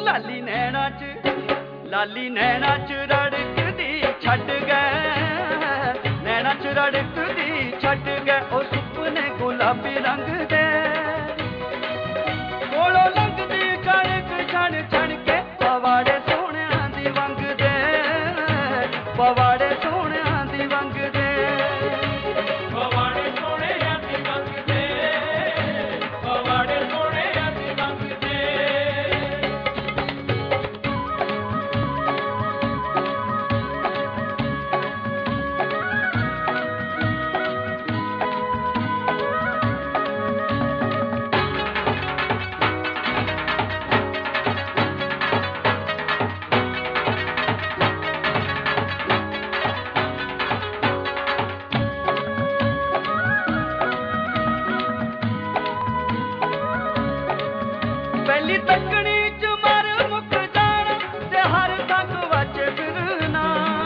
ਲਾਲੀ ਨੈਣਾ ਚ ਰੜਕਦੀ ਛੱਡ ਗਏ, ਨੈਣਾ ਚ ਰੜਕਦੀ ਛੱਡ ਗਏ। ਉਹ ਸੁਪਨੇ ਗੁਲਾਬੀ ਰੰਗ ਦੇ ਕੋਲੋਂ ਲੰਘਦੀ ਕਣਕ ਛਣ ਛਣ ਕੇ, ਪਵਾੜੇ ਸੋਹਣਿਆਂ ਦੀ ਵੰਗ ਦੇ, ਪਵਾੜੇ ਸੋਹਣਿਆਂ ਦੀ ਵੰਗ ਦੇ, ਪਵਾੜੇ ਸੋਹਣਿਆਂ ਦੀ ਵੰਗ ਦੇ, ਪਵਾੜੇ ਸੋਹਣਿਆਂ ਦੀ ਵੰਗ ਦੇ। ਪਹਿਲੀ ਤੱਕਣੀ ਚ ਮਰ ਮੁੱਕ ਜਾਣਾ ਤੇ ਹਰ ਸੰਗ ਵਾਚੇ ਫਿਰਨਾ,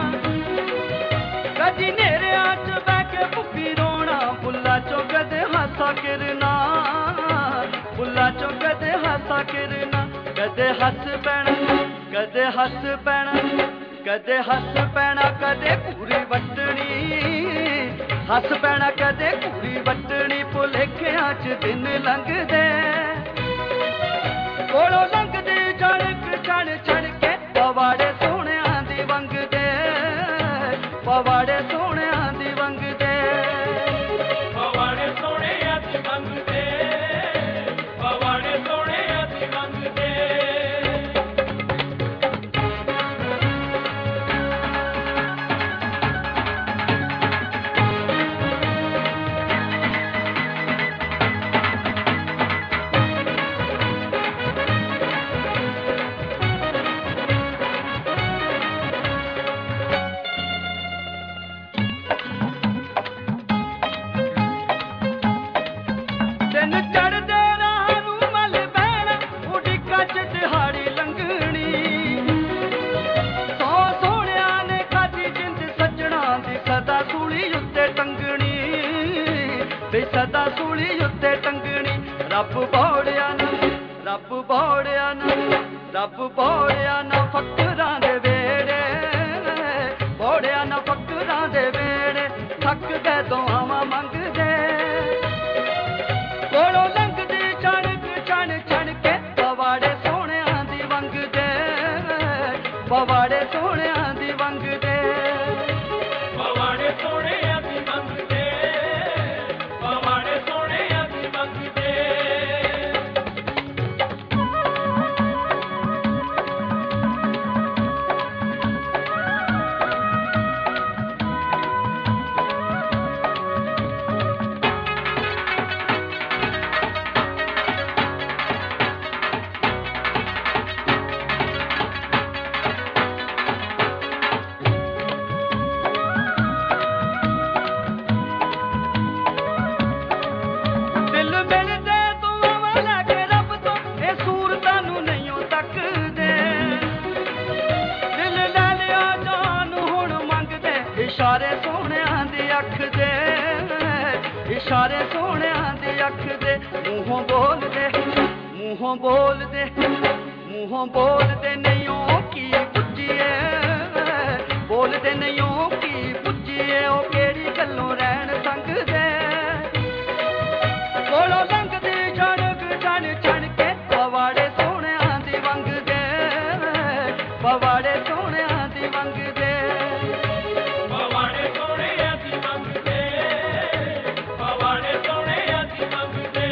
ਕਦੀ ਨੇਰਿਆਂ ਚ ਬਹਿ ਕੇ ਭੁੱਖੀ ਰੋਣਾ, ਬੁੱਲਾ ਚੋਂ ਕਦੇ ਹਾਸਾ ਕਿਰਨਾ, ਬੁੱਲਾ ਚੋਂ ਕਦੇ ਹਾਸਾ ਕਿਰਨਾ। ਕਦੇ ਹੱਸ ਪੈਣਾ, ਕਦੇ ਹੱਸ ਪੈਣਾ, ਕਦੇ ਹੱਸ ਪੈਣਾ, ਕਦੇ ਘੂਰੀ ਵੱਟਣੀ, ਹੱਸ ਪੈਣਾ ਕਦੇ ਘੂਰੀ ਵੱਟਣੀ। ਭੁਲੇਖਿਆਂ ਚ ਦਿਨ ਲੰਘਦੇ ਕੋਲੋਂ ਲੰਘਦੀ ਛਣਕ ਛਣ ਛਣ ਕੇ, ਪਵਾੜੇ ਸੋਹਣਿਆਂ ਦੀ ਵੰਗ ਦੇ, ਪਵਾੜੇ ਸੋਹਣਿਆਂ ਦੀ ਵੰਗ ਦੇ, ਪਵਾੜੇ ਸੋਹਣਿਆਂ ਦੀ ਵੰਗ ਦੇ, ਪਵਾੜੇ ਸੋਹਣਿਆਂ ਦੀ ਵੰਗ ਦੇ। ਦਿਨ ਚੜ੍ਹਦੇ ਰਾਹ ਨੂੰ ਮੱਲ ਬਹਿਣਾ, ਉਡੀਕਾਂ ਚ ਦਿਹਾੜੀ ਲੰਘਣੀ। ਸੌ ਸੋਹਣਿਆਂ ਨੇ ਖਾਧੀ ਜਿੰਦ ਸੱਜਣਾ ਦੀ, ਸਦਾ ਸੂਲੀ ਉੱਤੇ ਟੰਗਣੀ, ਵੀ ਸਦਾ ਸੂਲੀ ਉੱਤੇ ਟੰਗਣੀ। ਰੱਬ ਬੋੜਿਆ ਨਾ, ਰੱਬ ਬੋੜਿਆ ਨਾ, ਰੱਬ ਬੋੜਿਆ ਨਾ ਫਕਰਾਂ ਦੇ ਵੇੜੇ, ਬੋੜਿਆ ਨਾ ਫਕਰਾਂ ਦੇ ਵੇੜੇ। ਥੱਕ ਗਏ ਦੁਆਵਾਂ ਮੰਗਦੇ ਕੋਲੋਂ ਲੰਘਦੀ ਛਣਕ ਛਣ ਛਣ ਕੇ, ਪਵਾੜੇ ਸੋਹਣਿਆਂ ਦੀ ਵੰਗ ਦੇ, ਪਵਾੜੇ ਸੋਹਣਿਆਂ ਦੀ ਵੰਗ ਦੇ, ਪਵਾੜੇ ਸੋਹਣਿਆਂ ਦੀ ਵੰਗ ਦੇ, ਪਵਾੜੇ ਸੋਹਣਿਆਂ ਦੀ ਵੰਗ ਦੇ। ਦਿਲ ਮਿਲਦੇ ਦੁਆਵਾਂ ਲੈ ਕੇ ਰੱਬ ਤੋਂ, ਇਹ ਸੂਰਤਾਂ ਨੂੰ ਨਹੀਂਓ ਤੱਕਦੇ। ਦਿਲ ਲੈ ਲਿਆ ਜਾਨ ਹੁਣ ਮੰਗਦੇ, ਇਸ਼ਾਰੇ ਸੋਹਣਿਆਂ ਦੀ ਅੱਖ ਦੇ, ਇਸ਼ਾਰੇ ਸੋਹਣਿਆਂ ਦੀ ਅੱਖ ਦੇ। ਮੂੰਹੋਂ ਬੋਲਦੇ, ਮੂੰਹੋਂ ਬੋਲਦੇ, ਮੂੰਹੋਂ ਬੋਲਦੇ ਨਹੀਂਓ ਕੀ ਪੁੱਜੀਏ, ਬੋਲਦੇ ਨਹੀਂਓ ਕੀ ਪੁੱਜੀਏ। ਉਹ ਕਿਹੜੀ ਗੱਲੋਂ ਰਹਿਣ ਸੰਗਦੇ ਕੋਲੋਂ ਲੰਘਦੀ ਛਣਕ ਛਣ ਛਣ ਕੇ, ਪਵਾੜੇ ਸੋਹਣਿਆਂ ਦੀ ਵੰਗ ਦੇ, ਪਵਾੜੇ ਸੋਹਣਿਆਂ ਦੀ ਵੰਗ ਦੇ, ਪਵਾੜੇ ਸੋਹਣਿਆਂ ਦੀ ਵੰਗ ਦੇ, ਪਵਾੜੇ ਸੋਹਣਿਆਂ ਦੀ ਵੰਗ ਦੇ।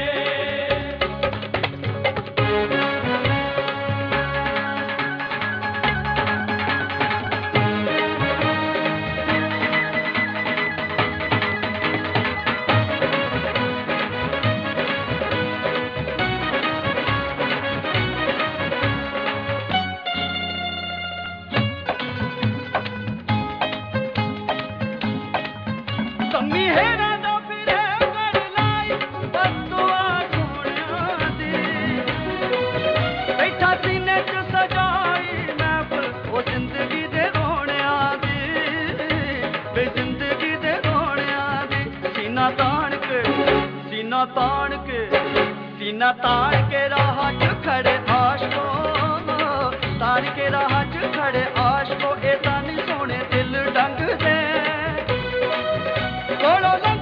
ਸੰਮੀ ਹੇਰਾਂ ਦਾ ਫਿਰੇ ਗੜ ਲਾਈ, ਬਦਦੁਆ ਸੋਹਣਿਆਂ ਦੀ। ਬੈਠਾ ਸੀਨੇ ਚ ਸਜਾਈ ਮਹਿਫਲ, ਉਹ ਜ਼ਿੰਦਗੀ ਦੇ ਰੋਣਿਆਂ ਦੀ, ਵੇ ਜ਼ਿੰਦਗੀ ਦੇ ਰੋਣਿਆਂ ਦੀ। ਸੀਨਾ ਤਾਣ ਕੇ, ਸੀਨਾ ਤਾਣ ਕੇ, ਸੀਨਾ ਤਾਣ ਕੇ ਰਾਹ ਚ ਖੜੇ ਆਸ਼ਕੋ, ਤਾਰ ਕੇ ਰਾਹ 'ਚ ਖੜੇ ਆਸ਼ਕੋ ਇਹ ਤਾਂ ਨੀ ਸੋਹਣੇ ਦਿਲ ਡੰਗਦੇ ਕੋਲੋਂ